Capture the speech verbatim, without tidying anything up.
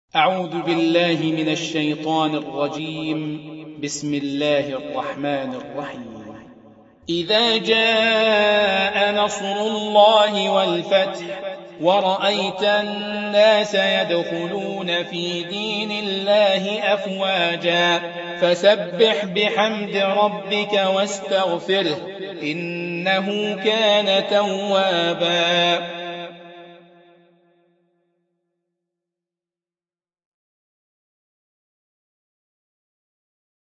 أعوذ بالله من الشيطان الرجيم. بسم الله الرحمن الرحيم. إذا جاء نصر الله والفتح ورأيت الناس يدخلون في دين الله أفواجا فسبح بحمد ربك واستغفره إنه كان توابا